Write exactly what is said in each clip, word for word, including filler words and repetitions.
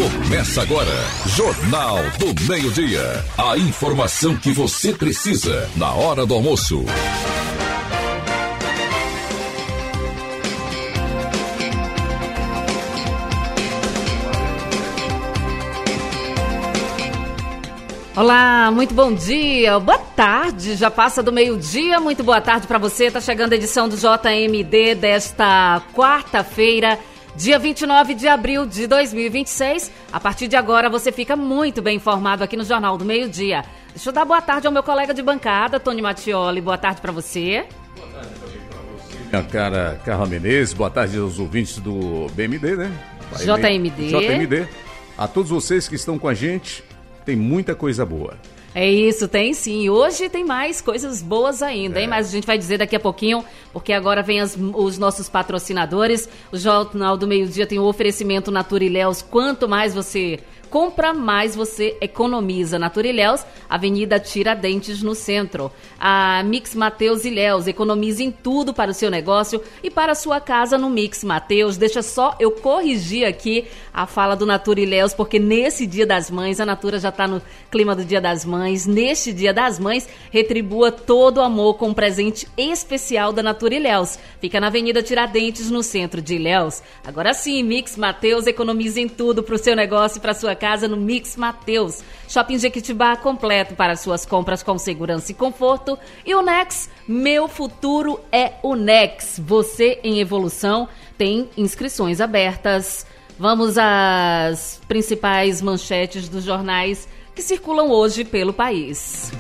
Começa agora, Jornal do Meio-Dia. A informação que você precisa na hora do almoço. Olá, muito bom dia, boa tarde, já passa do meio-dia, muito boa tarde para você. Tá chegando a edição do J M D desta quarta-feira, dia vinte e nove de abril de dois mil e vinte e seis. A partir de agora você fica muito bem informado aqui no Jornal do Meio-Dia. Deixa eu dar boa tarde ao meu colega de bancada, Tony Mattioli. Boa tarde para você. Boa tarde também para você, minha cara Carla Menezes. Boa tarde aos ouvintes do B M D, né? J M D. J M D. A todos vocês que estão com a gente, tem muita coisa boa. É isso, tem sim. Hoje tem mais coisas boas ainda, hein? É. Mas a gente vai dizer daqui a pouquinho, porque agora vem as, os nossos patrocinadores. O Jornal do Meio-Dia tem o oferecimento Natura Ilhéus. Quanto mais você compra, mais você economiza. Natura Ilhéus, Avenida Tiradentes, no centro. A Mix Mateus Ilhéus, economize em tudo para o seu negócio e para a sua casa no Mix Mateus. Deixa só eu corrigir aqui a fala do Natura Ilhéus, porque nesse Dia das Mães, a Natura já está no clima do Dia das Mães. Neste Dia das Mães, retribua todo o amor com um presente especial da Natura Ilhéus. Fica na Avenida Tiradentes, no centro de Ilhéus. Agora sim, Mix Mateus, economize em tudo para o seu negócio e para a sua casa no Mix Mateus. Shopping Jequitibá completo para suas compras com segurança e conforto. E o Nex, meu futuro é o Nex. Você em evolução, tem inscrições abertas. Vamos às principais manchetes dos jornais que circulam hoje pelo país.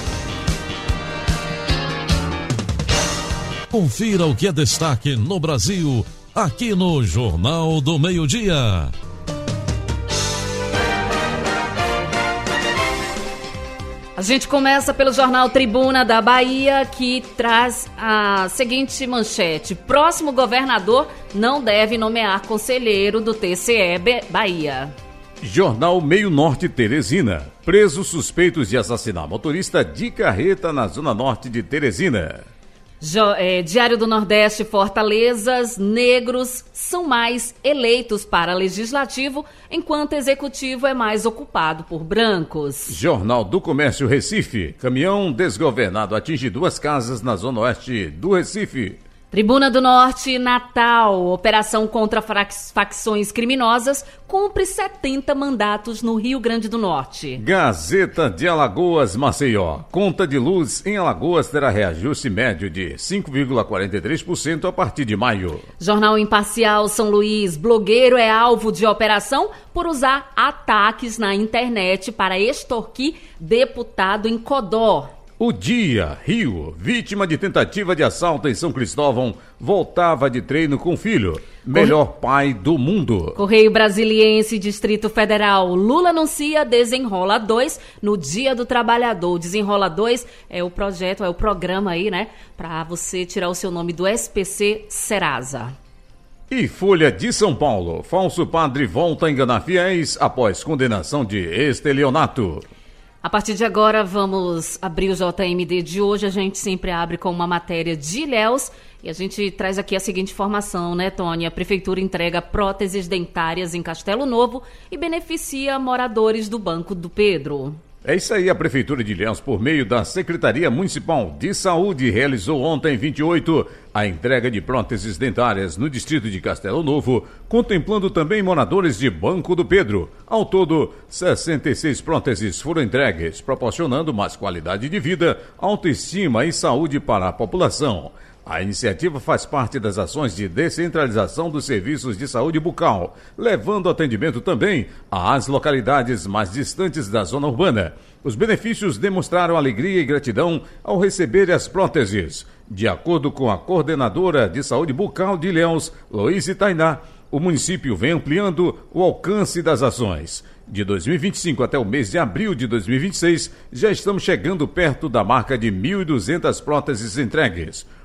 Confira o que é destaque no Brasil, aqui no Jornal do Meio-Dia. A gente começa pelo jornal Tribuna da Bahia, que traz a seguinte manchete: próximo governador não deve nomear conselheiro do T C E Bahia. Jornal Meio Norte Teresina. Presos suspeitos de assassinar motorista de carreta na zona norte de Teresina. Jo, é, Diário do Nordeste, Fortalezas, negros são mais eleitos para legislativo, enquanto executivo é mais ocupado por brancos. Jornal do Comércio Recife. Caminhão desgovernado atinge duas casas na zona oeste do Recife. Tribuna do Norte, Natal. Operação contra facções criminosas cumpre setenta mandatos no Rio Grande do Norte. Gazeta de Alagoas, Maceió. Conta de luz em Alagoas terá reajuste médio de cinco vírgula quarenta e três por cento a partir de maio. Jornal Imparcial, São Luís. Blogueiro é alvo de operação por usar ataques na internet para extorquir deputado em Codó. O Dia, Rio, vítima de tentativa de assalto em São Cristóvão, voltava de treino com filho. Melhor pai do mundo. Correio Brasiliense, Distrito Federal. Lula anuncia Desenrola dois no Dia do Trabalhador. Desenrola dois é o projeto, é o programa aí, né? Para você tirar o seu nome do S P C Serasa. E Folha de São Paulo. Falso padre volta a enganar fiéis após condenação de estelionato. A partir de agora, vamos abrir o J M D de hoje. A gente sempre abre com uma matéria de Ilhéus e a gente traz aqui a seguinte informação, né, Tony? A Prefeitura entrega próteses dentárias em Castelo Novo e beneficia moradores do Banco do Pedro. É isso aí, a Prefeitura de Ilhéus, por meio da Secretaria Municipal de Saúde, realizou ontem, vinte e oito, a entrega de próteses dentárias no distrito de Castelo Novo, contemplando também moradores de Banco do Pedro. Ao todo, sessenta e seis próteses foram entregues, proporcionando mais qualidade de vida, autoestima e saúde para a população. A iniciativa faz parte das ações de descentralização dos serviços de saúde bucal, levando atendimento também às localidades mais distantes da zona urbana. Os benefícios demonstraram alegria e gratidão ao receber as próteses. De acordo com a coordenadora de saúde bucal de Ilhéus, Loíse Tainá, o município vem ampliando o alcance das ações. De dois mil e vinte e cinco até o mês de abril de dois mil e vinte e seis, já estamos chegando perto da marca de mil e duzentas próteses entregues.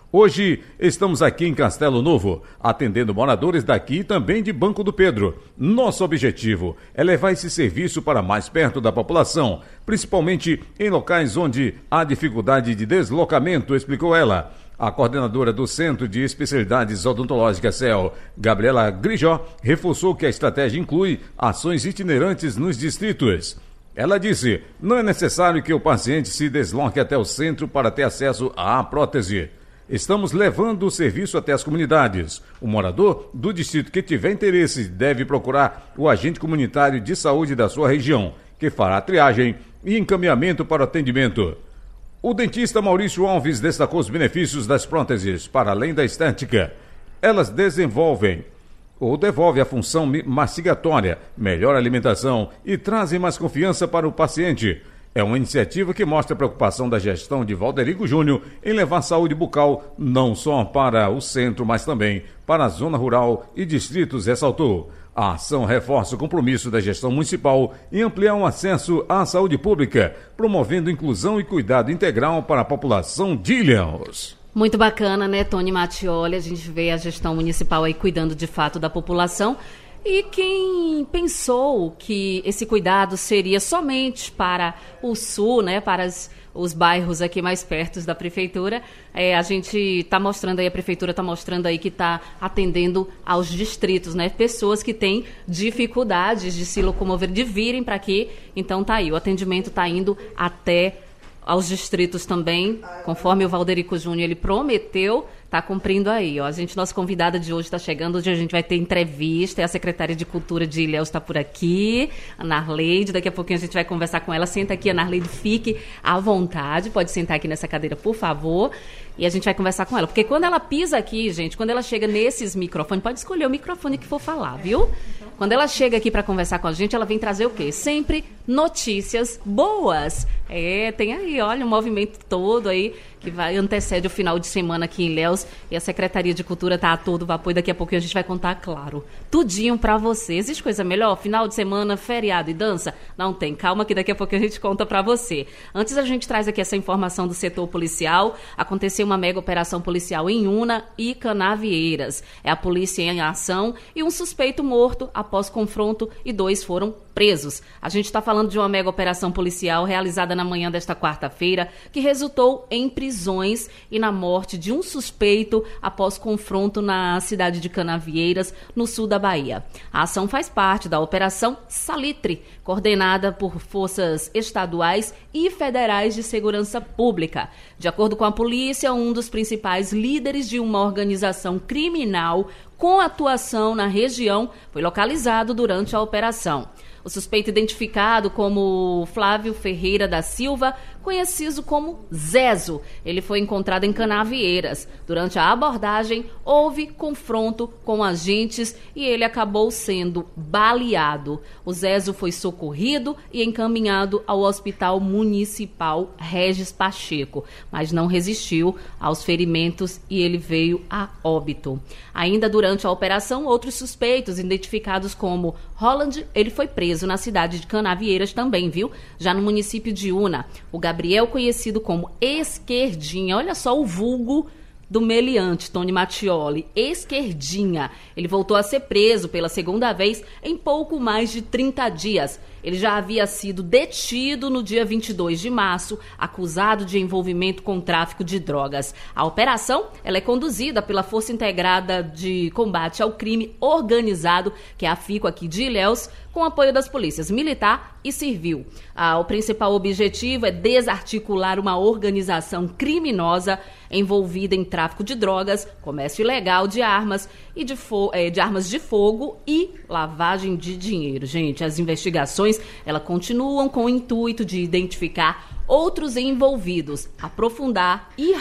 Hoje estamos aqui em Castelo Novo, atendendo moradores daqui e também de Banco do Pedro. Nosso objetivo é levar esse serviço para mais perto da população, principalmente em locais onde há dificuldade de deslocamento, explicou ela. A coordenadora do Centro de Especialidades Odontológicas C E L, Gabriela Grijó, reforçou que a estratégia inclui ações itinerantes nos distritos. Ela disse, não é necessário que o paciente se desloque até o centro para ter acesso à prótese. Estamos levando o serviço até as comunidades. O morador do distrito que tiver interesse deve procurar o agente comunitário de saúde da sua região, que fará a triagem e encaminhamento para o atendimento. O dentista Maurício Alves destacou os benefícios das próteses, para além da estética. Elas desenvolvem ou devolvem a função mastigatória, melhor alimentação e trazem mais confiança para o paciente. É uma iniciativa que mostra a preocupação da gestão de Valderico Júnior em levar saúde bucal não só para o centro, mas também para a zona rural e distritos, ressaltou. A ação reforça o compromisso da gestão municipal em ampliar o acesso à saúde pública, promovendo inclusão e cuidado integral para a população de Ilhéus. Muito bacana, né, Tony Mattioli? A gente vê a gestão municipal aí cuidando de fato da população. E quem pensou que esse cuidado seria somente para o sul, né, para as, os bairros aqui mais perto da prefeitura, é, a gente está mostrando aí, a prefeitura está mostrando aí que está atendendo aos distritos, né, pessoas que têm dificuldades de se locomover, de virem para aqui. Então tá aí, o atendimento está indo até aos distritos também, conforme o Valderico Júnior ele prometeu, está cumprindo aí. Ó. A gente, nossa convidada de hoje está chegando, hoje a gente vai ter entrevista, a secretária de Cultura de Ilhéus está por aqui, a Narleide, daqui a pouquinho a gente vai conversar com ela. Senta aqui, a Narleide, fique à vontade, pode sentar aqui nessa cadeira, por favor, e a gente vai conversar com ela, porque quando ela pisa aqui, gente, quando ela chega nesses microfones, pode escolher o microfone que for falar, viu? Quando ela chega aqui para conversar com a gente, ela vem trazer o quê? Sempre notícias boas. É, tem aí, olha, o movimento todo aí que vai antecede o final de semana aqui em Ilhéus, e a Secretaria de Cultura está a todo vapor, e daqui a pouquinho a gente vai contar, claro, tudinho para você. Existe coisa melhor? Final de semana, feriado e dança? Não tem, calma que daqui a pouquinho a gente conta para você. Antes a gente traz aqui essa informação do setor policial. Aconteceu uma mega operação policial em Una e Canavieiras. É a polícia em ação e um suspeito morto após confronto e dois foram presos. A gente está falando de uma mega operação policial realizada na manhã desta quarta-feira, que resultou em prisões e na morte de um suspeito após confronto na cidade de Canavieiras, no sul da Bahia. A ação faz parte da Operação Salitre, coordenada por forças estaduais e federais de segurança pública. De acordo com a polícia, um dos principais líderes de uma organização criminal com atuação na região foi localizado durante a operação. O suspeito, identificado como Flávio Ferreira da Silva, conhecido como Zezo, ele foi encontrado em Canavieiras. Durante a abordagem, houve confronto com agentes e ele acabou sendo baleado. O Zezo foi socorrido e encaminhado ao Hospital Municipal Regis Pacheco, mas não resistiu aos ferimentos e ele veio a óbito. Ainda durante a operação, outros suspeitos, identificados como Holland, ele foi preso na cidade de Canavieiras também, viu? Já no município de Una, o Gabriel, conhecido como Esquerdinha, olha só o vulgo do meliante, Tony Mattioli, Esquerdinha. Ele voltou a ser preso pela segunda vez em pouco mais de trinta dias. Ele já havia sido detido no dia vinte e dois de março, acusado de envolvimento com tráfico de drogas. A operação ela é conduzida pela Força Integrada de Combate ao Crime Organizado, que é a FICO aqui de Ilhéus, com apoio das polícias militar e civil. Ah, o principal objetivo é desarticular uma organização criminosa envolvida em tráfico de drogas, comércio ilegal de armas e de, fo- eh, de armas de fogo e lavagem de dinheiro. Gente, as investigações elas continuam com o intuito de identificar outros envolvidos, aprofundar e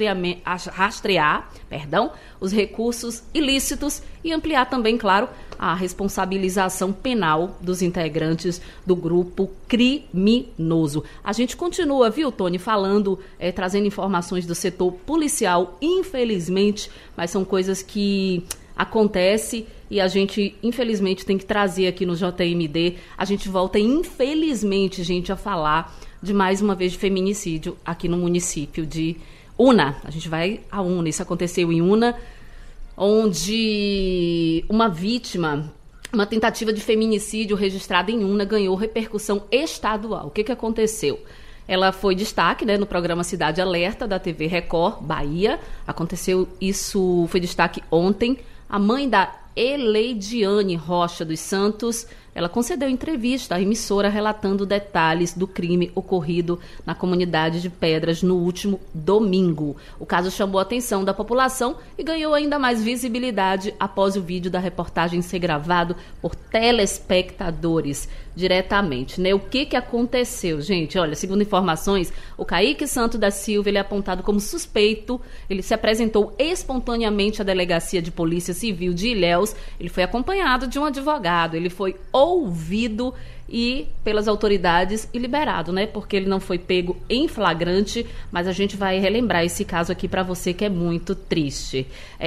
rastrear perdão, os recursos ilícitos e ampliar também, claro, a responsabilização penal dos integrantes do grupo criminoso. A gente continua, viu, Tony, falando, é, trazendo informações do setor policial, infelizmente, mas são coisas que acontecem e a gente, infelizmente, tem que trazer aqui no J M D. A gente volta, infelizmente, gente, a falar de mais uma vez de feminicídio aqui no município de Una, a gente vai a Una, isso aconteceu em Una, onde uma vítima, uma tentativa de feminicídio registrada em Una ganhou repercussão estadual. O que, que aconteceu? Ela foi destaque, né, no programa Cidade Alerta da T V Record, Bahia. Aconteceu isso, foi destaque ontem. A mãe da Eleidiane Rocha dos Santos, ela concedeu entrevista à emissora relatando detalhes do crime ocorrido na comunidade de Pedras no último domingo. O caso chamou a atenção da população e ganhou ainda mais visibilidade após o vídeo da reportagem ser gravado por telespectadores diretamente, né? O que que aconteceu, gente? Olha, segundo informações, o Kaique Santos da Silva, ele é apontado como suspeito. Ele se apresentou espontaneamente à Delegacia de Polícia Civil de Ilhéus. Ele foi acompanhado de um advogado. Ele foi ouvido e pelas autoridades e liberado, né? Porque ele não foi pego em flagrante, mas a gente vai relembrar esse caso aqui para você, que é muito triste.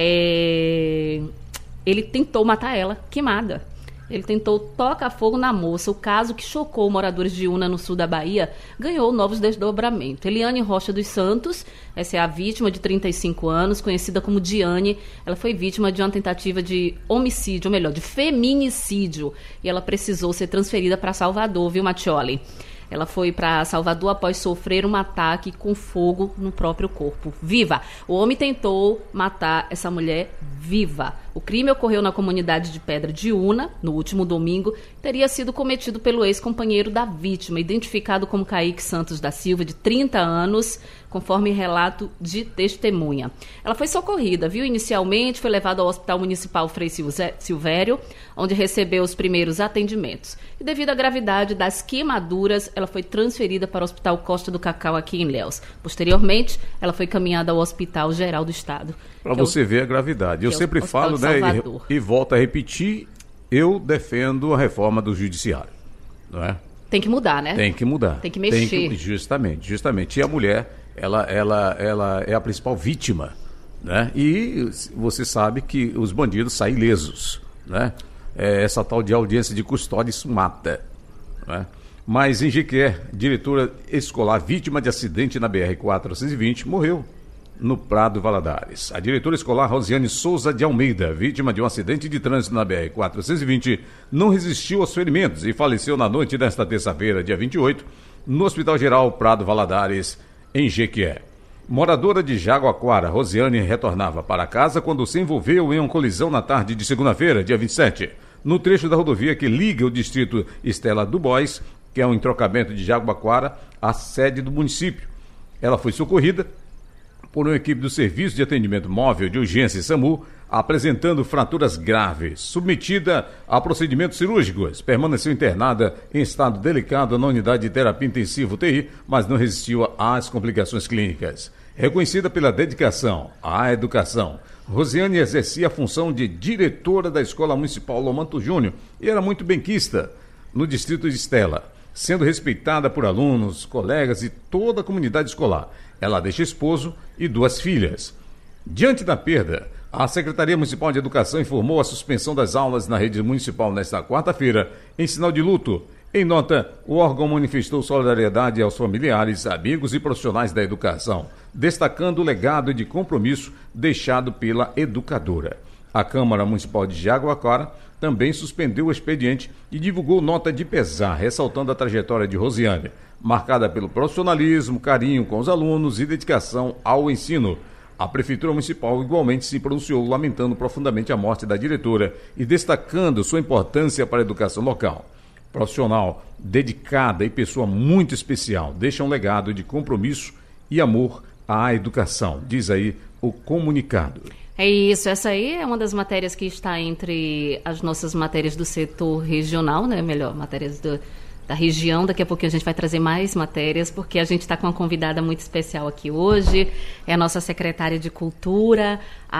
É... Ele tentou matar ela, queimada. Ele tentou tocar fogo na moça. O caso, que chocou moradores de Una, no sul da Bahia, ganhou novos desdobramentos. Eliane Rocha dos Santos, essa é a vítima, de trinta e cinco anos, conhecida como Diane. Ela foi vítima de uma tentativa de homicídio, ou melhor, de feminicídio. E ela precisou ser transferida para Salvador, viu, Matioli? Ela foi para Salvador após sofrer um ataque com fogo no próprio corpo. Viva! O homem tentou matar essa mulher viva. O crime ocorreu na comunidade de Pedra de Una, no último domingo. Teria sido cometido pelo ex-companheiro da vítima, identificado como Kaique Santos da Silva, de trinta anos, conforme relato de testemunha. Ela foi socorrida, viu? Inicialmente foi levada ao Hospital Municipal Frei Silvério, onde recebeu os primeiros atendimentos. E devido à gravidade das queimaduras, ela foi transferida para o Hospital Costa do Cacau, aqui em Ilhéus. Posteriormente, ela foi caminhada ao Hospital Geral do Estado. Para você ver a gravidade. Eu sempre falo, né, e, e volto a repetir, eu defendo a reforma do judiciário, não é? Tem que mudar, né? Tem que mudar. Tem que mexer. Tem que, justamente, justamente. E a mulher, ela, ela, ela é a principal vítima, né? E você sabe que os bandidos saem ilesos, né? É, essa tal de audiência de custódia, isso mata, né? Mas em Jequié, diretora escolar vítima de acidente na B R quatrocentos e vinte, morreu no Prado Valadares. A diretora escolar Rosiane Souza de Almeida, vítima de um acidente de trânsito na B R quatrocentos e vinte, não resistiu aos ferimentos e faleceu na noite desta terça-feira, dia vinte e oito, no Hospital Geral Prado Valadares, em Jequié. Moradora de Jaguaquara, Rosiane retornava para casa quando se envolveu em uma colisão na tarde de segunda-feira, dia vinte e sete, no trecho da rodovia que liga o distrito Estela do Bois, que é um entrocamento de Jaguaquara, à sede do município. Ela foi socorrida por uma equipe do Serviço de Atendimento Móvel de Urgência SAMU, apresentando fraturas graves. Submetida a procedimentos cirúrgicos, permaneceu internada em estado delicado na unidade de terapia intensiva U T I, mas não resistiu às complicações clínicas. Reconhecida pela dedicação à educação, Rosiane exercia a função de diretora da Escola Municipal Lomanto Júnior e era muito benquista no distrito de Estela, sendo respeitada por alunos, colegas e toda a comunidade escolar. Ela deixa esposo e duas filhas. Diante da perda, a Secretaria Municipal de Educação informou a suspensão das aulas na rede municipal nesta quarta-feira, em sinal de luto. Em nota, o órgão manifestou solidariedade aos familiares, amigos e profissionais da educação, destacando o legado de compromisso deixado pela educadora. A Câmara Municipal de Jaguaquara também suspendeu o expediente e divulgou nota de pesar, ressaltando a trajetória de Rosiane, marcada pelo profissionalismo, carinho com os alunos e dedicação ao ensino. A Prefeitura Municipal igualmente se pronunciou, lamentando profundamente a morte da diretora e destacando sua importância para a educação local. Profissional, dedicada e pessoa muito especial, deixa um legado de compromisso e amor à educação, diz aí o comunicado. É isso, essa aí é uma das matérias que está entre as nossas matérias do setor regional, né? Melhor, matérias do, da região. Daqui a pouquinho a gente vai trazer mais matérias, porque a gente está com uma convidada muito especial aqui hoje. É a nossa secretária de Cultura,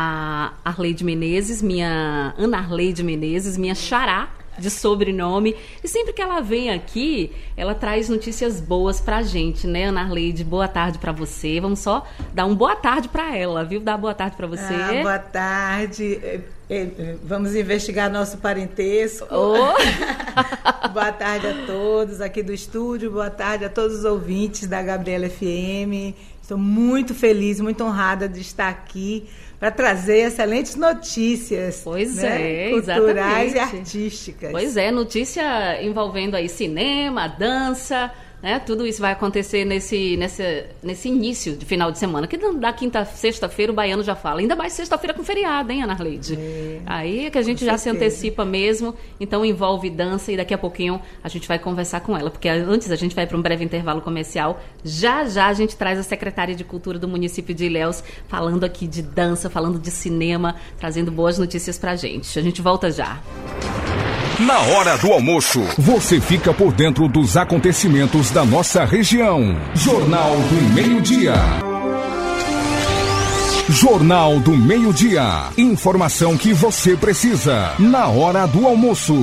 a Arleide Menezes, minha Ana Arleide Menezes, minha xará de sobrenome, e sempre que ela vem aqui, ela traz notícias boas pra gente, né, Ana Arleide? Boa tarde pra você. Vamos só dar um boa tarde pra ela, viu? Dar boa tarde pra você. Ah, boa tarde. Vamos investigar nosso parentesco. Oh. Boa tarde a todos aqui do estúdio, boa tarde a todos os ouvintes da Gabriela F M. Estou muito feliz, muito honrada de estar aqui para trazer excelentes notícias. Pois né? é, culturais exatamente. E artísticas. Pois é, notícia envolvendo aí cinema, dança, né? Tudo isso vai acontecer nesse, nesse, nesse início de final de semana, que da quinta, sexta-feira o baiano já fala. Ainda mais sexta-feira com feriado, hein, Ana Arleide? É, aí é que a gente já certeza. se antecipa mesmo, então envolve dança e daqui a pouquinho a gente vai conversar com ela, porque antes a gente vai para um breve intervalo comercial. Já já a gente traz a secretária de Cultura do município de Ilhéus falando aqui de dança, falando de cinema, trazendo boas notícias pra gente. A gente volta já. Na hora do almoço, você fica por dentro dos acontecimentos da nossa região. Jornal do Meio-Dia. Jornal do Meio-Dia. Informação que você precisa na hora do almoço.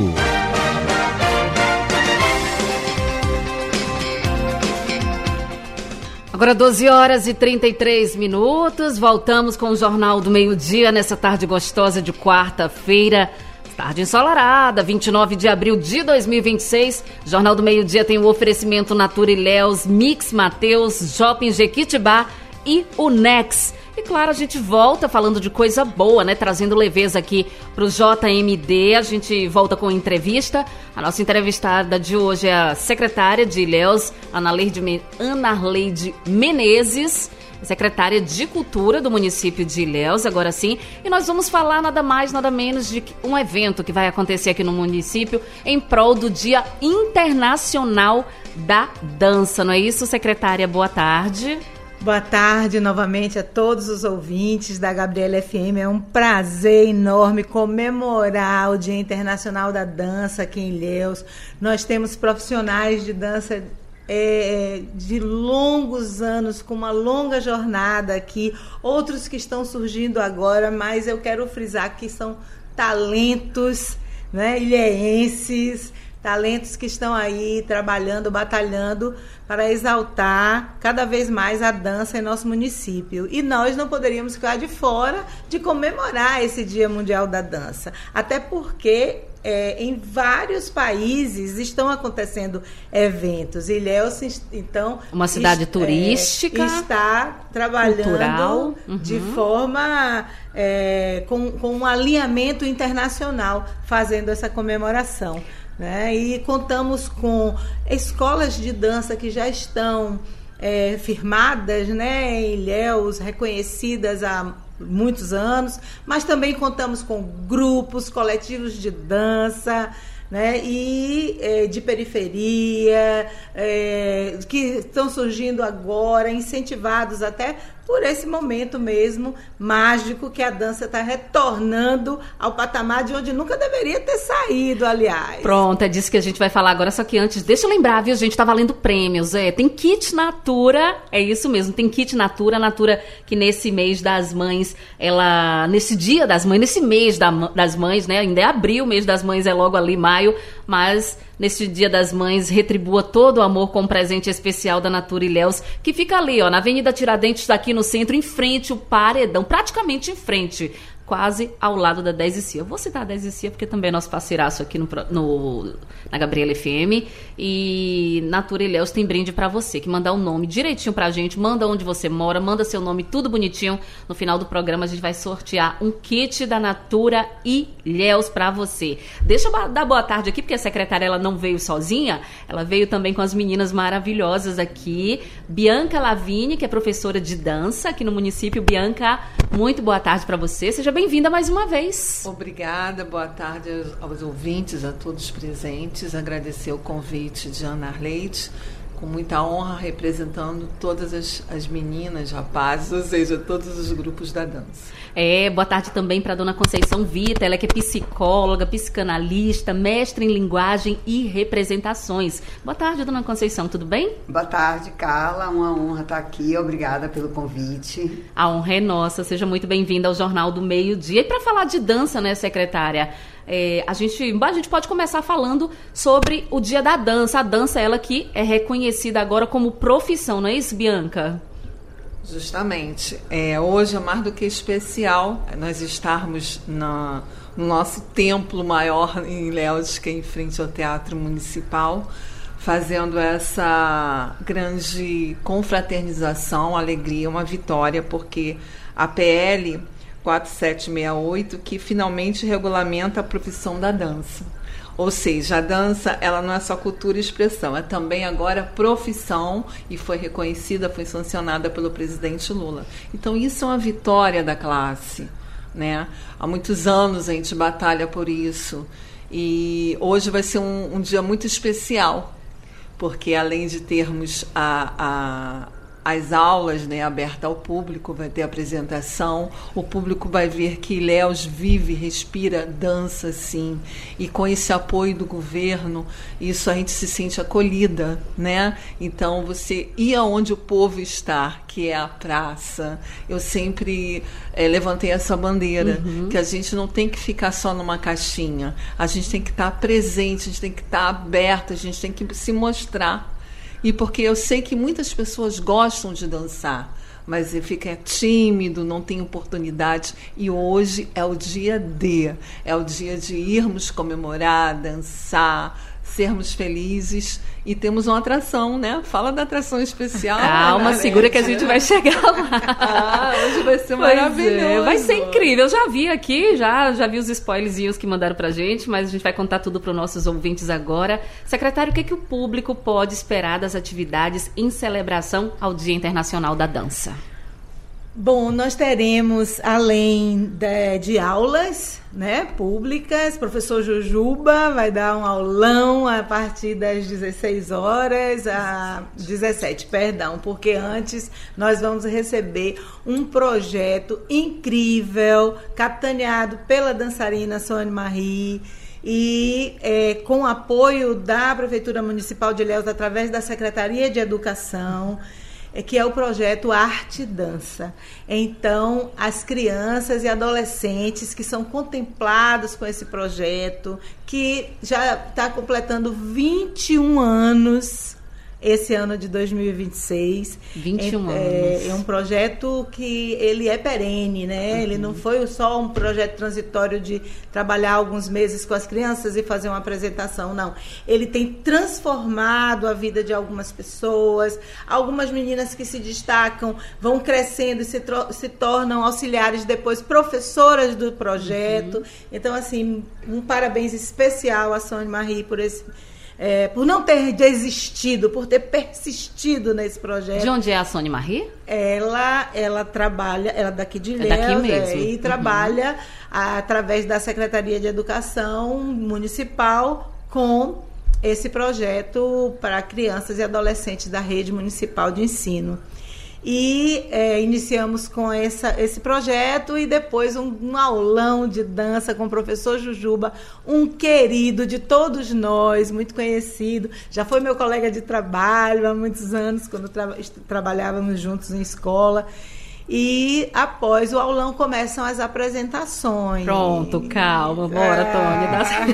Agora doze horas e trinta e três minutos. Voltamos com o Jornal do Meio-Dia nessa tarde gostosa de quarta-feira. Tarde ensolarada, vinte e nove de abril de dois mil e vinte e seis. Jornal do Meio-Dia tem o oferecimento Natura Ilhéus, Mix Mateus, Shopping Jequitibá e o Nex. E claro, a gente volta falando de coisa boa, né? Trazendo leveza aqui pro J M D. A gente volta com entrevista. A nossa entrevistada de hoje é a secretária de Ilhéus, Ana Arleide, Ana Arleide Menezes, secretária de Cultura do município de Ilhéus, agora sim. E nós vamos falar nada mais, nada menos de um evento que vai acontecer aqui no município em prol do Dia Internacional da Dança. Não é isso, secretária? Boa tarde. Boa tarde novamente a todos os ouvintes da Gabriela F M. É um prazer enorme comemorar o Dia Internacional da Dança aqui em Ilhéus. Nós temos profissionais de dança É, de longos anos, com uma longa jornada aqui, outros que estão surgindo agora, mas eu quero frisar que são talentos, né, ilhéenses, talentos que estão aí trabalhando, batalhando para exaltar cada vez mais a dança em nosso município. E nós não poderíamos ficar de fora de comemorar esse Dia Mundial da Dança, até porque É, em vários países estão acontecendo eventos. Ilhéus, então, uma cidade est- turística, é, está trabalhando cultural, uhum. de forma é, com, com um alinhamento internacional, fazendo essa comemoração, né? E contamos com escolas de dança que já estão é, firmadas, né, em Ilhéus, reconhecidas há muitos anos, mas também contamos com grupos, coletivos de dança, né, e é, de periferia, é, que estão surgindo agora, incentivados até por esse momento mesmo mágico que a dança está retornando ao patamar de onde nunca deveria ter saído, aliás. Pronto, é disso que a gente vai falar agora, só que antes, deixa eu lembrar, viu, gente, tá valendo prêmios, é, tem kit Natura, é isso mesmo, tem kit Natura, Natura que nesse mês das mães, ela, nesse dia das mães, nesse mês da, das mães, né, ainda é abril, o mês das mães é logo ali, maio, mas nesse Dia das Mães, retribua todo o amor com um presente especial da Natura Ilhéus, que fica ali, ó, na Avenida Tiradentes, aqui no centro, em frente o Paredão, praticamente em frente, quase ao lado da dez e C I A. Eu vou citar a dez e C I A porque também é nosso parceiraço aqui no, no, na Gabriela F M. E Natura Ilhéus tem brinde pra você, que mandar o um nome direitinho pra gente, manda onde você mora, manda seu nome, tudo bonitinho. No final do programa a gente vai sortear um kit da Natura Ilhéus pra você. Deixa eu dar boa tarde aqui, porque a secretária ela não veio sozinha, ela veio também com as meninas maravilhosas aqui. Bianca Lavigne, que é professora de dança aqui no município. Bianca, muito boa tarde pra você, seja bem-vinda mais uma vez. Obrigada, boa tarde aos, aos ouvintes, a todos presentes. Agradecer o convite de Ana Arleide, com muita honra, representando todas as, as meninas, rapazes, ou seja, todos os grupos da dança. É, boa tarde também para a dona Conceição Vita, ela que é psicóloga, psicanalista, mestre em linguagem e representações. Boa tarde, dona Conceição, tudo bem? Boa tarde, Carla, uma honra estar aqui, obrigada pelo convite. A honra é nossa, seja muito bem-vinda ao Jornal do Meio-Dia. E para falar de dança, né, secretária? É, a, gente, a gente pode começar falando sobre o Dia da Dança. A dança, ela que é reconhecida agora como profissão, não é isso, Bianca? Justamente. É, hoje é mais do que especial nós estarmos na, no nosso templo maior em Ilhéus, que é em frente ao Teatro Municipal, fazendo essa grande confraternização, alegria, uma vitória, porque a P L quatro sete seis oito, que finalmente regulamenta a profissão da dança. Ou seja, a dança, ela não é só cultura e expressão, é também agora profissão, e foi reconhecida, foi sancionada pelo presidente Lula. Então isso é uma vitória da classe, né? Há muitos anos a gente batalha por isso, e hoje vai ser um, um dia muito especial, porque além de termos a, a, as aulas, né, abertas ao público, vai ter apresentação, o público vai ver que Ilhéus vive, respira, dança, sim, e com esse apoio do governo, isso a gente se sente acolhida, né? Então, você ir aonde o povo está, que é a praça, eu sempre é, levantei essa bandeira, uhum. que a gente não tem que ficar só numa caixinha, a gente tem que estar presente, a gente tem que estar aberto, a gente tem que se mostrar. E porque eu sei que muitas pessoas gostam de dançar, mas fica tímido, não tem oportunidade. E hoje é o dia D, é o dia de irmos comemorar, dançar, sermos felizes. E temos uma atração, né? Fala da atração especial. Calma, né? Segura que a gente vai chegar lá. Ah, hoje vai ser pois maravilhoso. É, vai ser incrível. Eu já vi aqui, já, já vi os spoilerzinhos que mandaram pra gente, mas a gente vai contar tudo para os nossos ouvintes agora. Secretário, o que, que o público pode esperar das atividades em celebração ao Dia Internacional da Dança? Bom, nós teremos, além de, de aulas, né, públicas, professor Jujuba vai dar um aulão a partir das dezesseis horas, a dezessete, perdão, porque antes nós vamos receber um projeto incrível, capitaneado pela dançarina Sônia Marie, e é, com apoio da Prefeitura Municipal de Ilhéus, através da Secretaria de Educação, que é o projeto Arte Dança. Então, as crianças e adolescentes que são contemplados com esse projeto, que já está completando vinte e um anos, esse ano de dois mil e vinte e seis. vinte e um é, anos. É um projeto que ele é perene, né? Uhum. Ele não foi só um projeto transitório de trabalhar alguns meses com as crianças e fazer uma apresentação, não. Ele tem transformado a vida de algumas pessoas. Algumas meninas que se destacam vão crescendo e se, se tornam auxiliares, depois professoras do projeto. Uhum. Então, assim, um parabéns especial à Sônia Marie por esse... É, por não ter desistido, por ter persistido nesse projeto. De onde é a Sônia Marie? Ela, ela trabalha, ela é daqui de Ilhéus, é daqui mesmo. É, e uhum. trabalha a, através da Secretaria de Educação Municipal com esse projeto para crianças e adolescentes da Rede Municipal de Ensino. E é, iniciamos com essa, esse projeto e depois um, um aulão de dança com o professor Jujuba, um querido de todos nós, muito conhecido, já foi meu colega de trabalho há muitos anos, quando tra- trabalhávamos juntos em escola. E após o aulão começam as apresentações. Pronto, calma, bora, ah,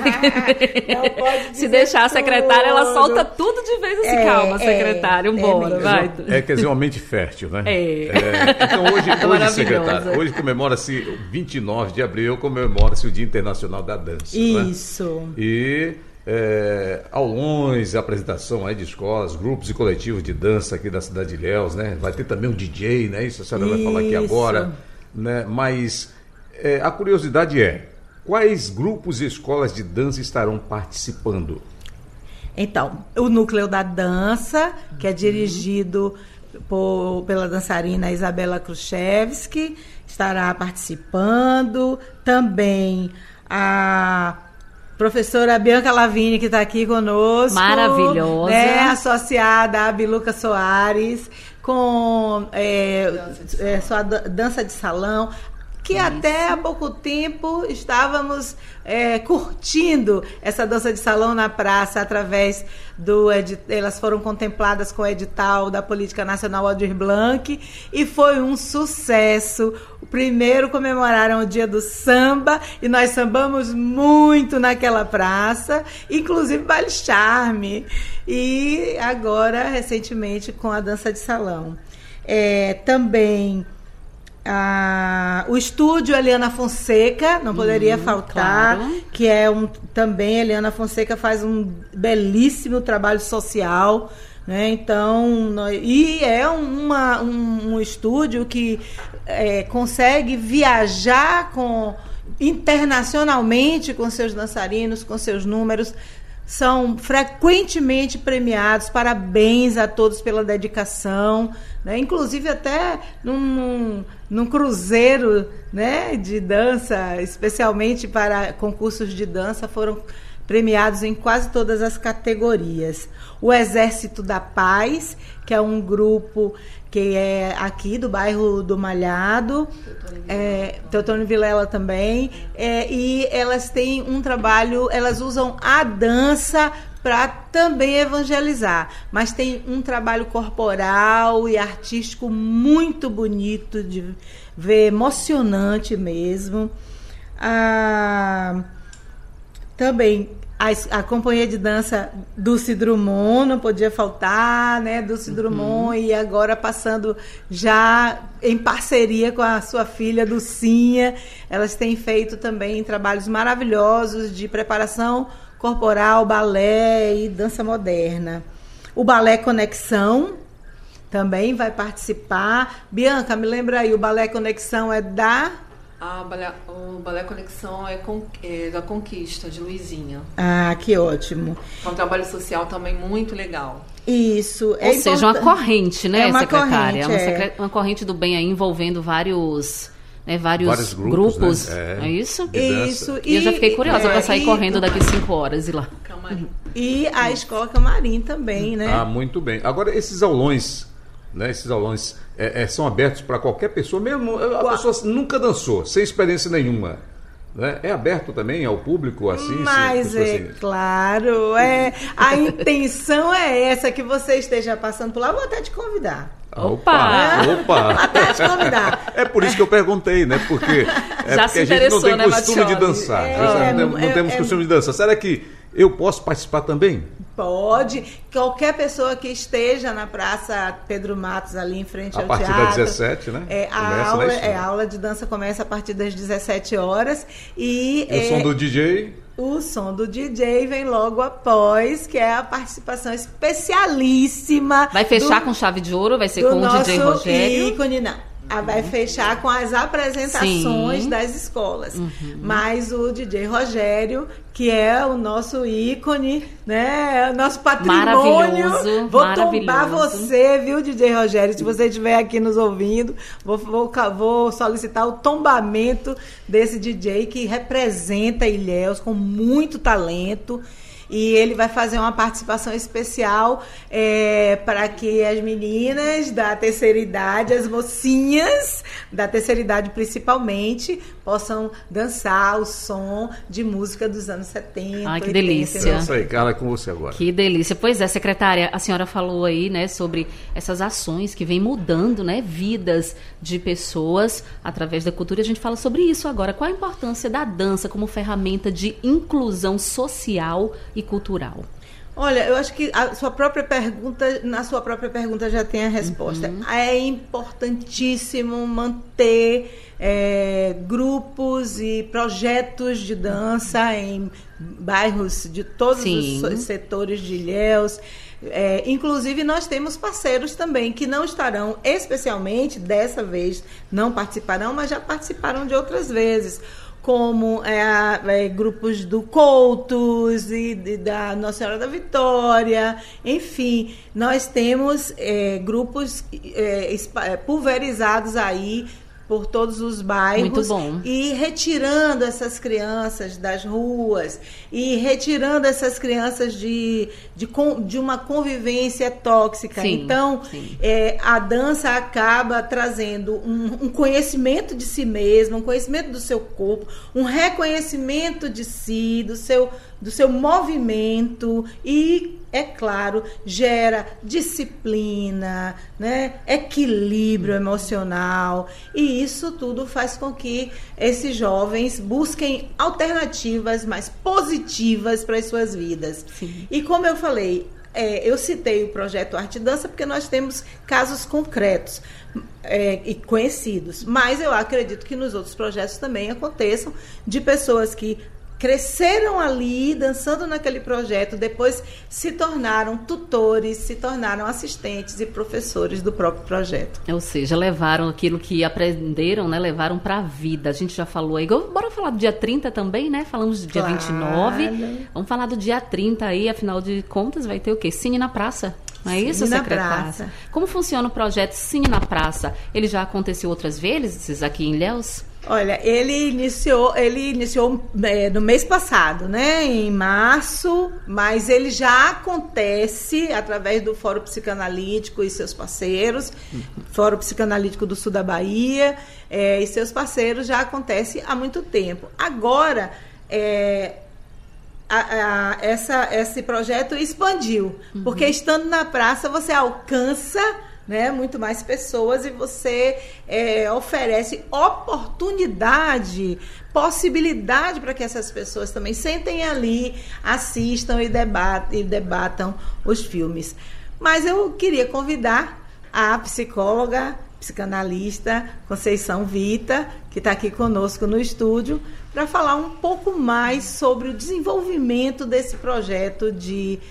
Tônia. Se deixar a secretária, ela solta tudo de vez assim. É, calma, secretária, bora, é vai. É, quer dizer, uma mente fértil, né? É. é então hoje, hoje secretária, hoje comemora-se vinte e nove de abril, comemora-se o Dia Internacional da Dança. Isso. Né? E... É, aulões, apresentação aí de escolas, grupos e coletivos de dança aqui da cidade de Ilhéus, né? Vai ter também um D J, né? Isso a senhora Isso. vai falar aqui agora, né? Mas é, a curiosidade é, quais grupos e escolas de dança estarão participando? Então, o Núcleo da Dança, que é dirigido por, pela dançarina Isabela Khrushchevsky, estará participando. Também a professora Bianca Lavigne, que está aqui conosco. Maravilhosa. Né, associada a Biluca Soares, com é, dança, de é, sua dança de salão, que Isso. até há pouco tempo estávamos é, curtindo essa dança de salão na praça através do edit... elas foram contempladas com o edital da Política Nacional Aldir Blanc e foi um sucesso. O primeiro comemoraram o dia do samba e nós sambamos muito naquela praça, inclusive baile charme, e agora recentemente com a dança de salão. é, também a, o estúdio Eliana Fonseca, não poderia hum, faltar, claro. que é um, também Eliana Fonseca faz um belíssimo trabalho social, né? Então, e é uma, um, um estúdio que é, consegue viajar com, internacionalmente com seus dançarinos, com seus números, são frequentemente premiados. Parabéns a todos pela dedicação, né? Inclusive até num, num, num cruzeiro, né, de dança, especialmente para concursos de dança, foram premiados em quase todas as categorias. O Exército da Paz, que é um grupo que é aqui do bairro do Malhado, é, Teotônio Vilela também, é, e elas têm um trabalho, elas usam a dança para também evangelizar, mas tem um trabalho corporal e artístico muito bonito de ver, emocionante mesmo. Ah, também A, a companhia de dança Dulce Drummond, não podia faltar, né? Dulce uhum. Drummond, e agora passando já em parceria com a sua filha Dulcinha. Elas têm feito também trabalhos maravilhosos de preparação corporal, balé e dança moderna. O Balé Conexão também vai participar. Bianca, me lembra aí, o Balé Conexão é da... Ah, balé, o Balé Conexão é, con, é da Conquista, de Luizinha. Ah, que ótimo. É um trabalho social também muito legal. Isso. Ou é seja, uma corrente, né, é uma secretária? Corrente, é uma, é. secre... uma corrente do bem aí, envolvendo vários, né, vários, vários grupos. grupos né? É. é isso? Isso. E, e eu já fiquei curiosa é, para sair e... correndo daqui cinco horas e lá. Camarim. E a Escola Camarim também, né? Ah, muito bem. Agora, esses aulões, né, esses aulões é, é, são abertos para qualquer pessoa, mesmo a Uau. pessoa nunca dançou, sem experiência nenhuma. Né? É aberto também ao público, assim? Mas se, é assim... claro, é, a intenção é essa, que você esteja passando por lá, vou até te convidar. Opa! É. Opa! Até te convidar. É por isso que eu perguntei, né? Porque, é Já porque se a gente não tem né, costume de dançar. É, não, não é, temos é, costume de dançar. Será que eu posso participar também? Pode. Qualquer pessoa que esteja na Praça Pedro Matos, ali em frente a ao teatro. A teatro. partir das dezessete, né? É, a, aula, é, a aula de dança começa a partir das dezessete horas. E, e o é, som do D J? O som do D J vem logo após, que é a participação especialíssima. Vai fechar do, com chave de ouro? Vai ser com o D J Rogério? Ícone, não. Ah, vai fechar com as apresentações Sim. das escolas. Uhum. Mas o D J Rogério, que é o nosso ícone, né? O nosso patrimônio. Maravilhoso. Vou maravilhoso. tombar você, viu, D J Rogério? Se você estiver aqui nos ouvindo, vou, vou, vou solicitar o tombamento desse D J que representa Ilhéus com muito talento. E ele vai fazer uma participação especial é, para que as meninas da terceira idade, as mocinhas da terceira idade principalmente, possam dançar o som de música dos anos setenta. Ai, que delícia. Isso aí, Carla, é com você agora. Que delícia. Pois é, secretária, a senhora falou aí, né, sobre essas ações que vêm mudando, né, vidas de pessoas através da cultura. E a gente fala sobre isso agora. Qual a importância da dança como ferramenta de inclusão social e cultural? Olha, eu acho que a sua própria pergunta, na sua própria pergunta já tem a resposta. Uhum. É importantíssimo manter é, grupos e projetos de dança em bairros de todos Sim. os setores de Ilhéus. É, inclusive, nós temos parceiros também que não estarão, especialmente dessa vez, não participarão, mas já participaram de outras vezes, como é, é, grupos do Coutos e de, da Nossa Senhora da Vitória. Enfim, nós temos é, grupos é, pulverizados aí por todos os bairros. Muito bom. E retirando essas crianças das ruas e retirando essas crianças de, de, de uma convivência tóxica. Sim, então, sim. É, a dança acaba trazendo um, um conhecimento de si mesmo, um conhecimento do seu corpo, um reconhecimento de si, do seu, do seu movimento e, é claro, gera disciplina, né? Equilíbrio emocional, e isso tudo faz com que esses jovens busquem alternativas mais positivas para as suas vidas. Sim. E como eu falei, é, eu citei o projeto Arte e Dança porque nós temos casos concretos é, e conhecidos, mas eu acredito que nos outros projetos também aconteçam de pessoas que cresceram ali, dançando naquele projeto, depois se tornaram tutores, se tornaram assistentes e professores do próprio projeto. Ou seja, levaram aquilo que aprenderam, né? Levaram para a vida. A gente já falou aí. Bora falar do dia trinta também, né? Falamos do dia claro. vinte e nove. Vamos falar do dia trinta aí, afinal de contas, vai ter o quê? Cine na Praça. Não é isso, secretária? Como funciona o projeto Cine na Praça? Ele já aconteceu outras vezes aqui em Ilhéus? Olha, ele iniciou, ele iniciou é, no mês passado, né, em março, mas ele já acontece através do Fórum Psicanalítico e seus parceiros, Fórum Psicanalítico do Sul da Bahia é, e seus parceiros, já acontece há muito tempo. Agora, é, a, a, essa, esse projeto expandiu, uhum. porque estando na praça você alcança, né, muito mais pessoas e você é, oferece oportunidade, possibilidade para que essas pessoas também sentem ali, assistam e debatam, e debatam os filmes. Mas eu queria convidar a psicóloga, psicanalista Conceição Vita, que está aqui conosco no estúdio, para falar um pouco mais sobre o desenvolvimento desse projeto de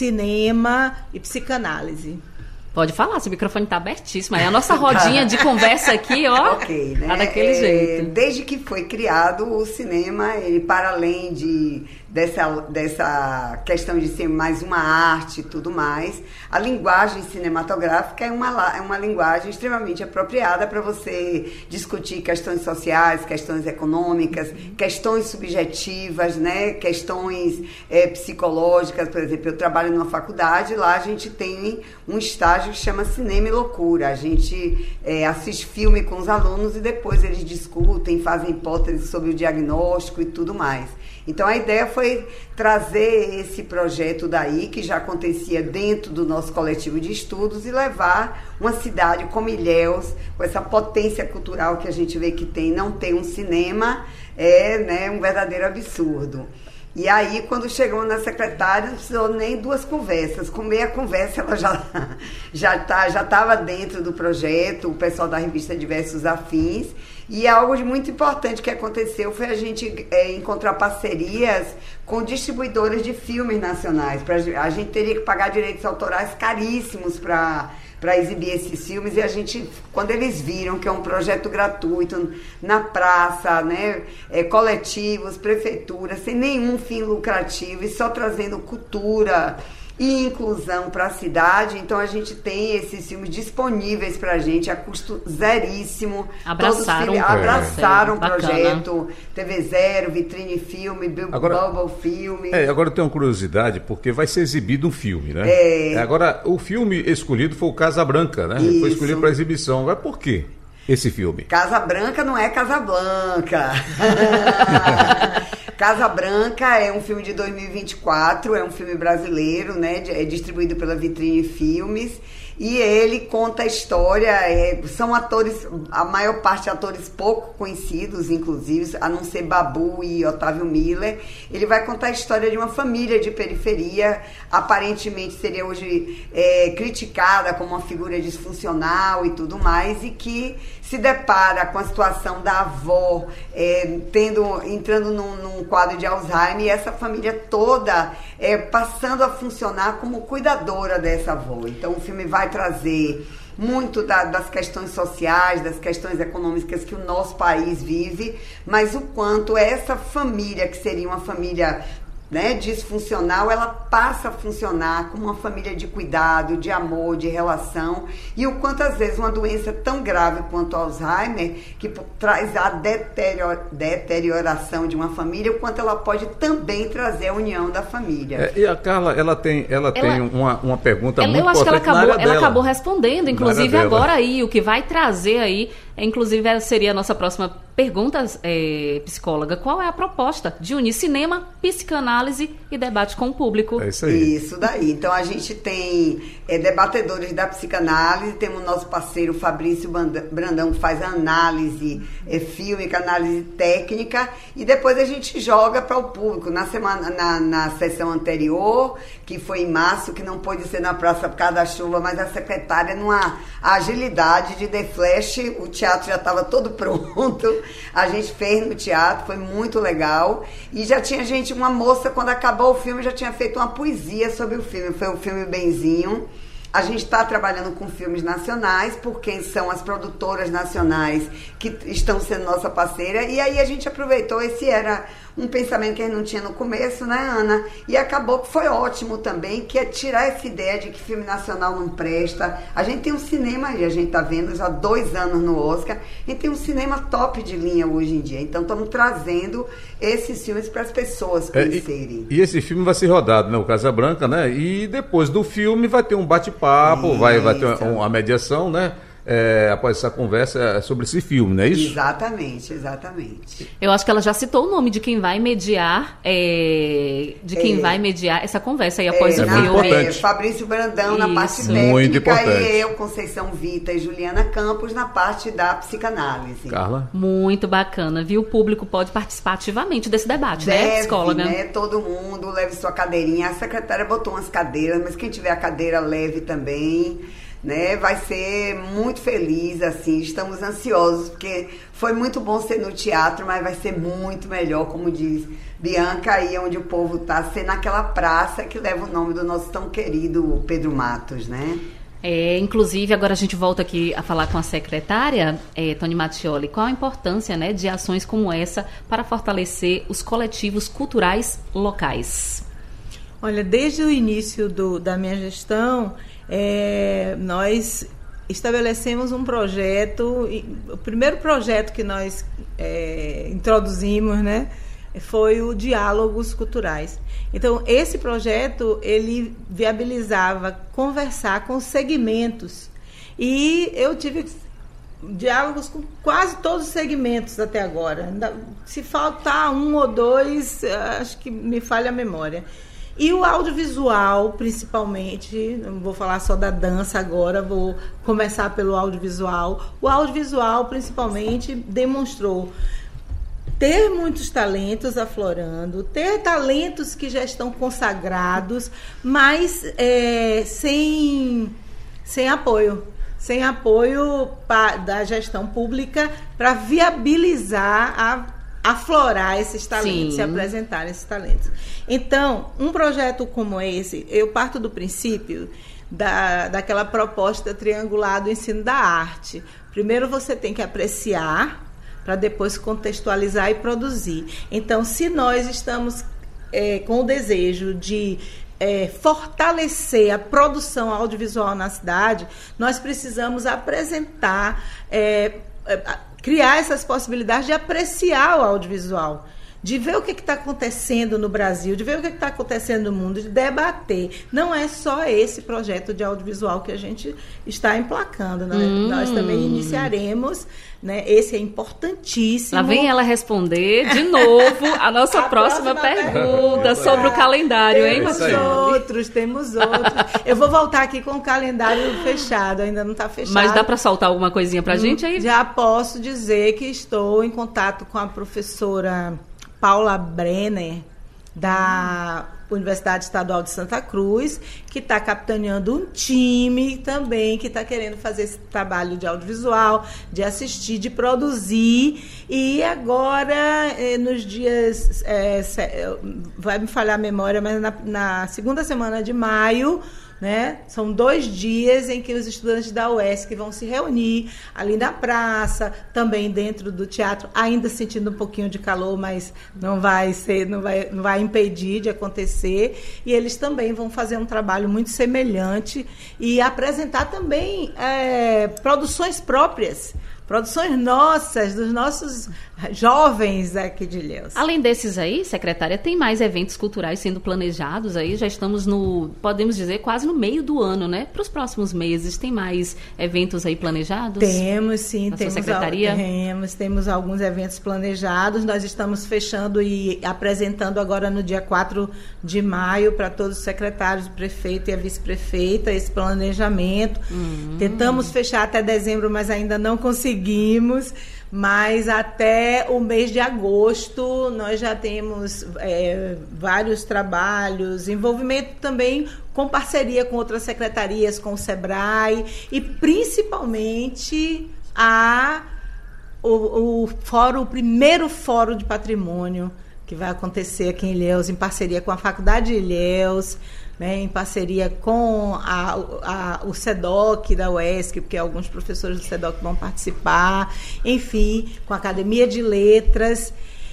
cinema e psicanálise. Pode falar, seu microfone está abertíssimo. É a nossa rodinha de conversa aqui, ó. Ok, né? Tá daquele é, jeito. Desde que foi criado o cinema, ele para além de, dessa, dessa questão de ser mais uma arte e tudo mais, a linguagem cinematográfica é uma, é uma linguagem extremamente apropriada para você discutir questões sociais, questões econômicas, questões subjetivas, né? Questões é, psicológicas. Por exemplo, eu trabalho numa faculdade, lá a gente tem um estágio que chama Cinema e Loucura. A gente é, assiste filme com os alunos e depois eles discutem, fazem hipóteses sobre o diagnóstico e tudo mais. Então a ideia foi trazer esse projeto daí, que já acontecia dentro do nosso coletivo de estudos, e levar uma cidade como Ilhéus, com essa potência cultural que a gente vê que tem, não ter um cinema, é, né, um verdadeiro absurdo. E aí, quando chegamos na secretária, não precisou nem duas conversas. Com meia conversa, ela já já tá, já estava dentro do projeto, o pessoal da revista Diversos Afins. E algo de muito importante que aconteceu foi a gente é, encontrar parcerias com distribuidoras de filmes nacionais. Pra, a gente teria que pagar direitos autorais caríssimos para... para exibir esses filmes, e a gente, quando eles viram que é um projeto gratuito, na praça, né, é, coletivos, prefeituras, sem nenhum fim lucrativo e só trazendo cultura e inclusão para a cidade, então a gente tem esses filmes disponíveis para a gente a custo zeríssimo. Abraçaram, Todos abraçaram o é, projeto, T V Zero, Vitrine Filme, agora, Bubble Filme. É, agora eu tenho uma curiosidade, porque vai ser exibido um filme, né? É. Agora, o filme escolhido foi o Casa Branca, né? Isso. Foi escolhido para exibição. Agora, por quê esse filme? Casa Branca não é Casa Blanca. Casa Branca é um filme de dois mil e vinte e quatro, é um filme brasileiro, né? É distribuído pela Vitrine Filmes. E ele conta a história, é, são atores, a maior parte atores pouco conhecidos, inclusive, a não ser Babu e Otávio Miller. Ele vai contar a história de uma família de periferia, aparentemente seria hoje é, criticada como uma figura disfuncional e tudo mais, e que se depara com a situação da avó é, tendo, entrando num, num quadro de Alzheimer, e essa família toda é, passando a funcionar como cuidadora dessa avó. Então o filme vai trazer muito da, das questões sociais, das questões econômicas que o nosso país vive, mas o quanto essa família, que seria uma família, né, disfuncional, ela passa a funcionar como uma família de cuidado, de amor, de relação, e o quanto às vezes uma doença tão grave quanto o Alzheimer, que traz a deterior, deterioração de uma família, o quanto ela pode também trazer a união da família. É, e a Carla, ela tem, ela, ela tem uma, uma pergunta ela, muito eu acho importante que ela acabou, na área ela dela. acabou respondendo, inclusive agora aí, o que vai trazer aí Inclusive, seria a nossa próxima pergunta, é, psicóloga. Qual é a proposta de unir cinema, psicanálise e debate com o público? É isso aí. Isso daí. Então, a gente tem é, debatedores da psicanálise, temos o nosso parceiro Fabrício Brandão, que faz análise é, fílmica, análise técnica, e depois a gente joga para o público. Na, semana, na, na sessão anterior, que foi em março, que não pôde ser na praça por causa da chuva, mas a secretária, numa agilidade de The Flash, o teatro já estava todo pronto, a gente fez no teatro, foi muito legal, e já tinha gente, uma moça, quando acabou o filme, já tinha feito uma poesia sobre o filme, foi o filme Benzinho. A gente está trabalhando com filmes nacionais, porque são as produtoras nacionais que estão sendo nossa parceira, e aí a gente aproveitou, esse era um pensamento que a gente não tinha no começo, né, Ana? E acabou que foi ótimo também, que é tirar essa ideia de que filme nacional não presta. A gente tem um cinema aí, a gente está vendo já há dois anos no Oscar, a gente tem um cinema top de linha hoje em dia, então estamos trazendo esses filmes para as pessoas conhecerem. É, e, e esse filme vai ser rodado, né, o Casa Branca, né? E depois do filme vai ter um bate-papo, vai, vai ter uma, uma mediação, né? É, após essa conversa sobre esse filme, não é isso? Exatamente, exatamente. Eu acho que ela já citou o nome de quem vai mediar, é, de quem é. vai mediar essa conversa aí após é, o na, filme. É, Fabrício Brandão isso. na parte técnica, muito importante. E eu, Conceição Vita e Juliana Campos na parte da psicanálise. Carla? Muito bacana, viu? O público pode participar ativamente desse debate, Deve, né, psicóloga? Né? Todo mundo leve sua cadeirinha. A secretária botou umas cadeiras, mas quem tiver a cadeira leve também. Né, vai ser muito feliz, assim, estamos ansiosos, porque foi muito bom ser no teatro, mas vai ser muito melhor, como diz Bianca, aí onde o povo está, ser naquela praça que leva o nome do nosso tão querido Pedro Matos, né? É, inclusive, agora a gente volta aqui a falar com a secretária, é, Tony Mattioli, qual a importância, né, de ações como essa para fortalecer os coletivos culturais locais? Olha, desde o início do, da minha gestão, É, nós estabelecemos um projeto, o primeiro projeto que nós é, introduzimos, né, foi o Diálogos Culturais. Então, esse projeto, ele viabilizava conversar com segmentos, e eu tive diálogos com quase todos os segmentos até agora. Se faltar um ou dois, acho que me falha a memória. E o audiovisual, principalmente, não vou falar só da dança agora, vou começar pelo audiovisual. O audiovisual, principalmente, demonstrou ter muitos talentos aflorando, ter talentos que já estão consagrados, mas é, sem, sem apoio. Sem apoio pra, da gestão pública para viabilizar a aflorar esses talentos, se apresentar esses talentos. Então, um projeto como esse, eu parto do princípio da, daquela proposta triangular do ensino da arte. Primeiro você tem que apreciar, para depois contextualizar e produzir. Então, se nós estamos é, com o desejo de é, fortalecer a produção audiovisual na cidade, nós precisamos apresentar, é, é, criar essas possibilidades de apreciar o audiovisual, de ver o que está acontecendo no Brasil, de ver o que está acontecendo no mundo, de debater. Não é só esse projeto de audiovisual que a gente está emplacando. Né? Hum. Nós também iniciaremos, né? Esse é importantíssimo. Lá vem ela responder de novo a nossa a próxima, próxima pergunta, pergunta sobre o calendário, temos hein, Temos outros, temos outros. Eu vou voltar aqui com o calendário fechado, ainda não está fechado. Mas dá para soltar alguma coisinha para a gente aí? Já posso dizer que estou em contato com a professora Paula Brenner, da Universidade Estadual de Santa Cruz, que está capitaneando um time também que está querendo fazer esse trabalho de audiovisual, de assistir, de produzir. E agora, nos dias, é, vai me falhar a memória, mas na, na segunda semana de maio, né? São dois dias em que os estudantes da U E S C vão se reunir ali na praça, também dentro do teatro, ainda sentindo um pouquinho de calor, mas não vai ser, não vai, não vai impedir de acontecer. E eles também vão fazer um trabalho muito semelhante e apresentar também é, produções próprias, produções nossas, dos nossos jovens aqui de Ilhéus. Além desses aí, secretária, tem mais eventos culturais sendo planejados aí? Já estamos no, podemos dizer, quase no meio do ano, né? Para os próximos meses, tem mais eventos aí planejados? Temos, sim. Na temos sua secretaria? Al- temos, temos alguns eventos planejados. Nós estamos fechando e apresentando agora no dia quatro de maio para todos os secretários, o prefeito e a vice-prefeita, esse planejamento. Hum. Tentamos fechar até dezembro, mas ainda não conseguimos. Mas até o mês de agosto nós já temos é, vários trabalhos, envolvimento também com parceria com outras secretarias, com o SEBRAE e principalmente a, o, o, fórum, o primeiro Fórum de Patrimônio que vai acontecer aqui em Ilhéus, em parceria com a Faculdade de Ilhéus, né, em parceria com a, a, o SEDOC da U E S C, porque alguns professores do SEDOC vão participar, enfim, com a Academia de Letras.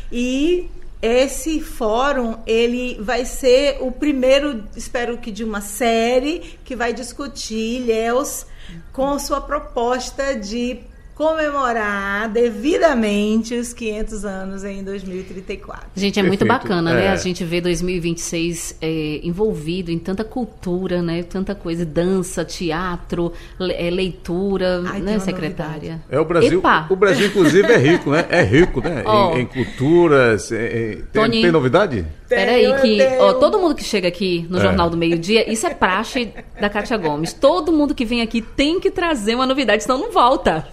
E esse fórum, ele vai ser o primeiro, espero que de uma série, que vai discutir Ilhéus com sua proposta de comemorar devidamente os quinhentos anos em dois mil e trinta e quatro. Gente, é Perfeito. muito bacana, É. né? A gente vê dois mil e vinte e seis é, envolvido em tanta cultura, né? Tanta coisa, dança, teatro, le- é, leitura, Ai, tem né, uma secretária? É o Brasil. Epa! O Brasil, inclusive, é rico, né? É rico, né? Ó. Em, em culturas. Em, em- tem, Toninho. tem novidade? Peraí, Tenho, que tenho. ó, todo mundo que chega aqui no É. Jornal do Meio-Dia, isso é praxe da Kátia Gomes. Todo mundo que vem aqui tem que trazer uma novidade, senão não volta.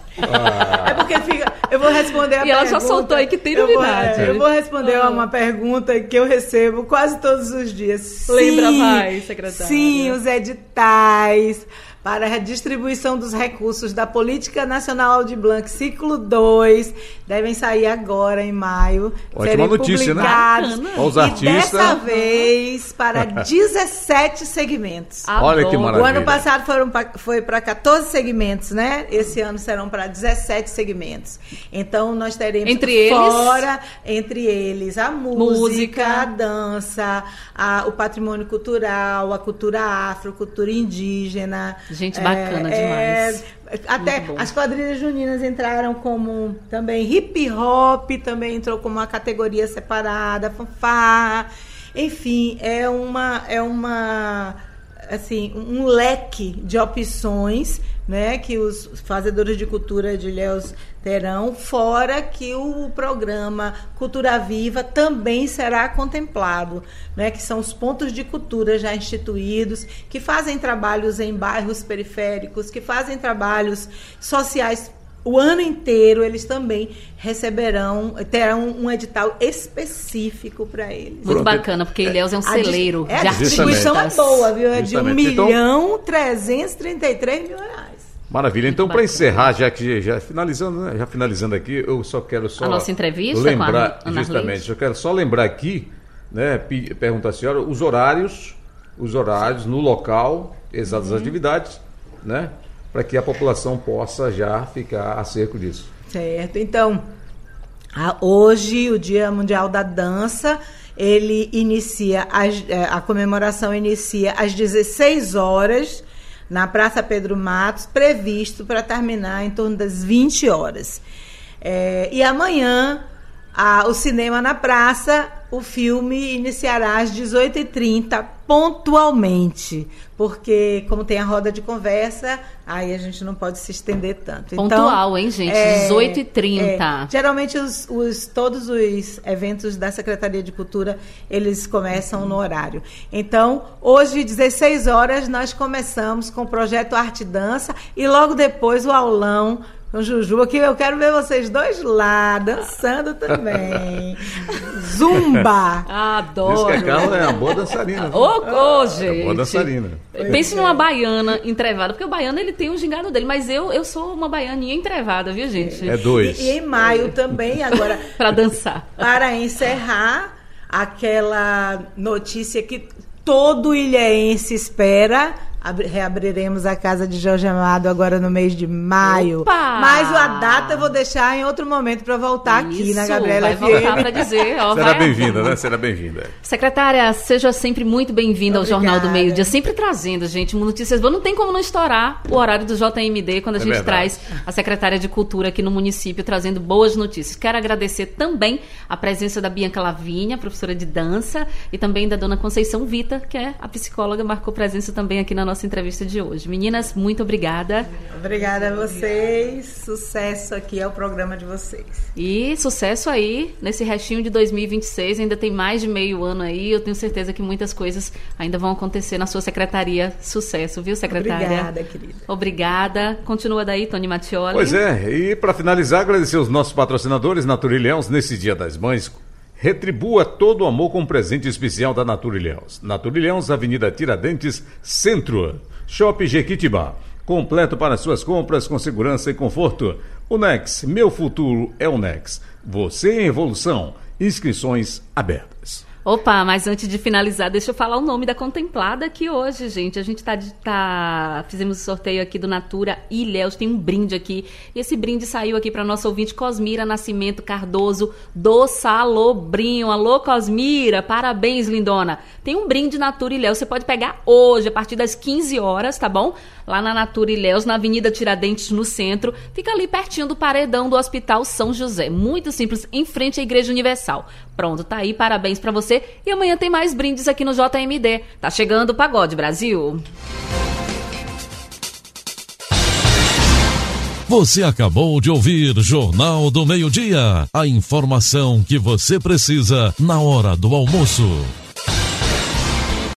É porque fica. Eu vou responder a E ela pergunta. já soltou aí que tem eu vou- novidade. Eu vou, responder Ah. uma pergunta que eu recebo quase todos os dias. Lembra Sim, mais, secretária. Sim, os editais para a distribuição dos recursos da Política Nacional Aldir Blanc Ciclo dois devem sair agora em maio. Ótima serem notícia, né? publicados. Bacana. Ó, os E artistas. dessa vez para dezessete segmentos. Olha que Adoro. maravilha. O ano passado foram pra, foi para quatorze segmentos, né? Esse ano serão para dezessete segmentos. Então, nós teremos Entre eles? fora, entre eles, a música, Música. a dança, a- o patrimônio cultural, a cultura afro, cultura indígena. Gente, bacana demais. Até Muito bom. as quadrilhas juninas entraram como também hip hop, também entrou como uma categoria separada, fanfarra. Enfim, é uma é uma assim, um leque de opções, né, que os fazedores de cultura de Ilhéus terão, fora que o programa Cultura Viva também será contemplado, né, que são os pontos de cultura já instituídos, que fazem trabalhos em bairros periféricos, que fazem trabalhos sociais o ano inteiro. Eles também receberão, terão um edital específico para eles. Muito Pronto. bacana, porque Ilhéus é um A dis- celeiro é, de a distribuição é artistas. boa, viu? É de um Justamente. Então- milhão trezentos e trinta e três mil reais. Maravilha. Então, para bacana. encerrar, já que já finalizando, né? já finalizando aqui, eu só quero só A nossa entrevista lembrar, com a Ana justamente, Arleide. eu quero só lembrar aqui, né, pe- perguntar à senhora os horários, os horários no local, exatas Uhum. atividades, né, para que a população possa já ficar a cerco disso. Certo. Então, a- hoje, o Dia Mundial da Dança, ele inicia, as- eh, a comemoração inicia às dezesseis horas, na Praça Pedro Matos, previsto para terminar em torno das vinte horas. Eh, e amanhã, a- o Cinema na Praça, o filme iniciará às dezoito e trinta, pontualmente, porque como tem a roda de conversa, aí a gente não pode se estender tanto. Pontual, hein, gente? dezoito e trinta. é, geralmente os, os- todos os eventos da Secretaria de Cultura, eles começam no horário. Então, hoje, dezesseis horas, nós começamos com o projeto Arte e Dança e logo depois o aulão com Juju, que eu quero ver vocês dois lá, dançando também. Zumba! Adoro. Diz que a Carla é uma boa dançarina. viu? Ô, ô, É gente. boa dançarina. Pense numa baiana entrevada, porque o baiano ele tem um gingado dele, mas eu, eu sou uma baianinha entrevada, viu, gente? É dois. E, e em maio também, agora, Pra dançar. para encerrar, aquela notícia que todo ilhéense espera, reabriremos a Casa de Jorge Amado agora no mês de maio. Opa! Mas a data eu vou deixar em outro momento para voltar Isso, aqui na Gabriela vai F M. voltar para dizer. Ó, Será vai... bem-vinda, né? Será bem-vinda. Secretária, seja sempre muito bem-vinda ao Obrigada. Jornal do Meio Dia, sempre trazendo, gente, notícias boas. Não tem como não estourar o horário do J M D quando a É gente verdade. traz a secretária de Cultura aqui no município, trazendo boas notícias. Quero agradecer também a presença da Bianca Lavínia, professora de dança, e também da dona Conceição Vita, que é a psicóloga, marcou presença também aqui na nossa entrevista de hoje. Meninas, muito obrigada. Obrigada a vocês. Sucesso aqui ao programa de vocês. E sucesso aí nesse restinho de dois mil e vinte e seis, ainda tem mais de meio ano aí, eu tenho certeza que muitas coisas ainda vão acontecer na sua secretaria. Sucesso, viu, secretária? Obrigada, querida. Obrigada. Continua daí, Tony Mattioli. Pois é, e para finalizar, agradecer os nossos patrocinadores Natura Ilhéus nesse Dia das Mães. Retribua todo o amor com um presente especial da Natura Ilhéus. Natura Ilhéus, Avenida Tiradentes, Centro. Shopping Jequitibá. Completo para suas compras com segurança e conforto. O Nex, meu futuro é o Nex. Você em evolução. Inscrições abertas. Opa, mas antes de finalizar, deixa eu falar o nome da contemplada aqui hoje, gente. A gente tá, tá fizemos o sorteio aqui do Natura Ilhéus, tem um brinde aqui. E esse brinde saiu aqui para nossa ouvinte Cosmira Nascimento Cardoso do Salobrinho. Alô, Cosmira, parabéns, lindona. Tem um brinde Natura Ilhéus, você pode pegar hoje, a partir das quinze horas, tá bom? Lá na Natura Ilhéus, na Avenida Tiradentes, no centro. Fica ali pertinho do paredão do Hospital São José. Muito simples, em frente à Igreja Universal. Pronto, tá aí, parabéns pra você. E amanhã tem mais brindes aqui no J M D. Tá chegando o Pagode Brasil. Você acabou de ouvir Jornal do Meio-Dia. A informação que você precisa na hora do almoço.